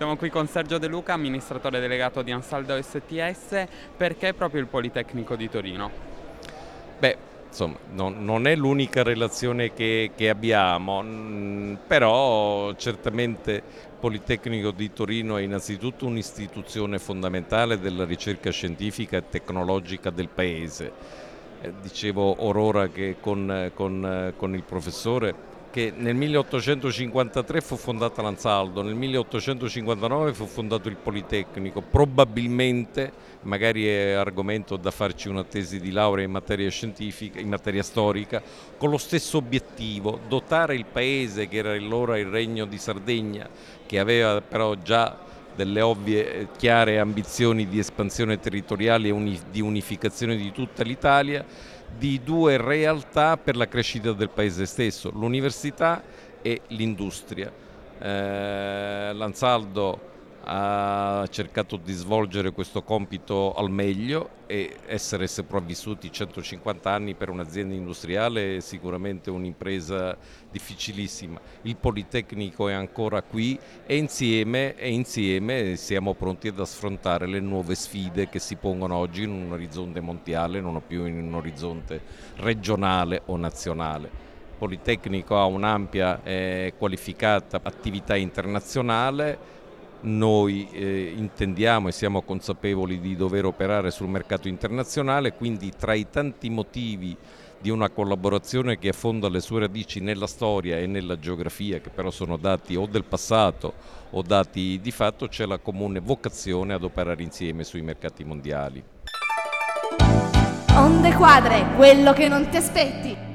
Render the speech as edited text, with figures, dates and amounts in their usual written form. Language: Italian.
Siamo qui con Sergio De Luca, amministratore delegato di Ansaldo STS. Perché proprio il Politecnico di Torino? Beh, insomma, non è l'unica relazione che abbiamo, però certamente il Politecnico di Torino è innanzitutto un'istituzione fondamentale della ricerca scientifica e tecnologica del Paese. Dicevo orora che con il professore che nel 1853 fu fondata l'Ansaldo, nel 1859 fu fondato il Politecnico, probabilmente, magari è argomento da farci una tesi di laurea in materia scientifica, in materia storica, con lo stesso obiettivo, dotare il paese, che era allora il Regno di Sardegna, che aveva però già delle ovvie, chiare ambizioni di espansione territoriale e di unificazione di tutta l'Italia, di due realtà per la crescita del paese stesso, l'università e l'industria. L'Ansaldo ha cercato di svolgere questo compito al meglio e essere sopravvissuti 150 anni per un'azienda industriale è sicuramente un'impresa difficilissima. Il Politecnico è ancora qui e insieme siamo pronti ad affrontare le nuove sfide che si pongono oggi in un orizzonte mondiale, non più in un orizzonte regionale o nazionale. Il Politecnico ha un'ampia e qualificata attività internazionale. Noi intendiamo e siamo consapevoli di dover operare sul mercato internazionale, quindi tra i tanti motivi di una collaborazione che affonda le sue radici nella storia e nella geografia, che però sono dati o del passato o dati di fatto, c'è la comune vocazione ad operare insieme sui mercati mondiali. Onde Quadre, quello che non ti aspetti.